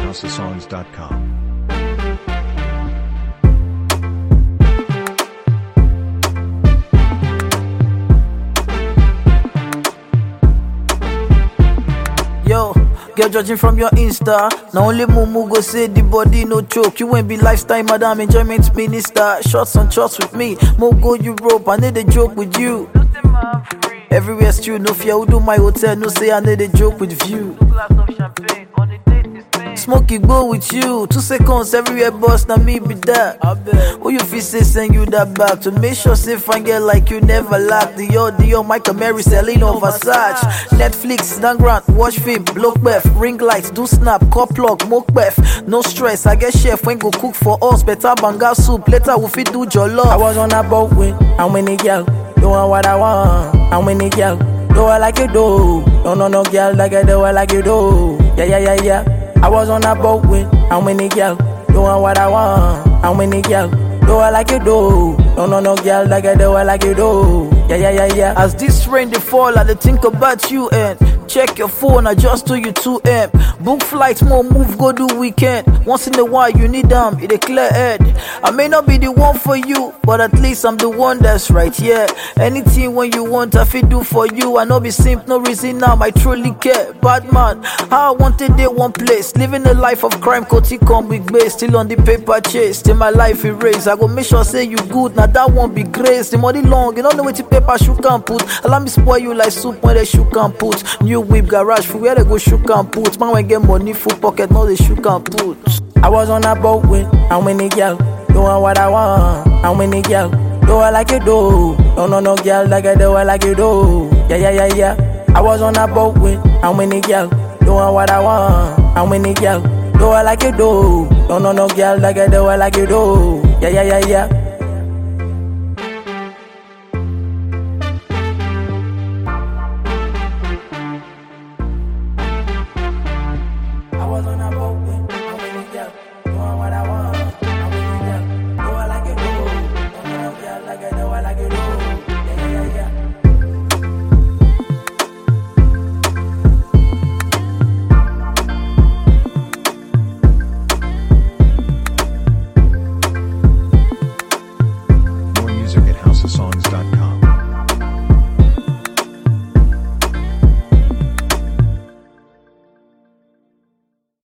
houseofsongs.com. Yo, girl judging from your Insta. Now only Mumu go say the body no choke. You ain't be lifestyle madam, enjoyment minister. Shots on shots with me, Mo go Europe. I need a joke with you. Everywhere stew, no fear. Who do my hotel? No say I need a joke with view. Smokey go with you. 2 seconds everywhere boss, now me be that. Who you feel say send you that back to make sure say fine girl like you never lack. Dior, Michael Mary, Celine Versace. Netflix, Dangrant, watch film, block beth, ring lights, do snap, cop plug, moke beth. No stress, I get chef when go cook for us. Better banga soup, later we fit do jollof. I was on a boat with how many girl, doing what I want, how many girl, do I like you do? No girl like I do, I like you do. Yeah. I was on a boat with how many girl, doing what I want, how many girl, do I like you do? No girl like I do, I like you do. Yeah. As this rain they fall, I dey think about you and check your phone, I just do you 2M. Book flights, more move, go do weekend. Once in a while you need them, it a clear head. I may not be the one for you, but at least I'm the one that's right, yeah. Anything when you want, I fit do for you. I know be simp, no reason now, I truly care. Bad man, how I wanted day one place. Living a life of crime, Koti come big base. Still on the paper chase, still my life erase. I go make sure say you good, now that won't be grace. The money long, you don't know what the paper shoe can put. Allow me spoil you like soup when they shoe can put. New whip garage for where they go shoe can put. Man when get money full pocket, no they shoe can put. I was on a boat with how many girl, doing what I want, how many girl, do I like you do? No girl like I do, I like you do. Yeah. I was on a boat with how many girl, doing what I want, how many girl, do I like you do? No girl like I do, I like you do. Yeah.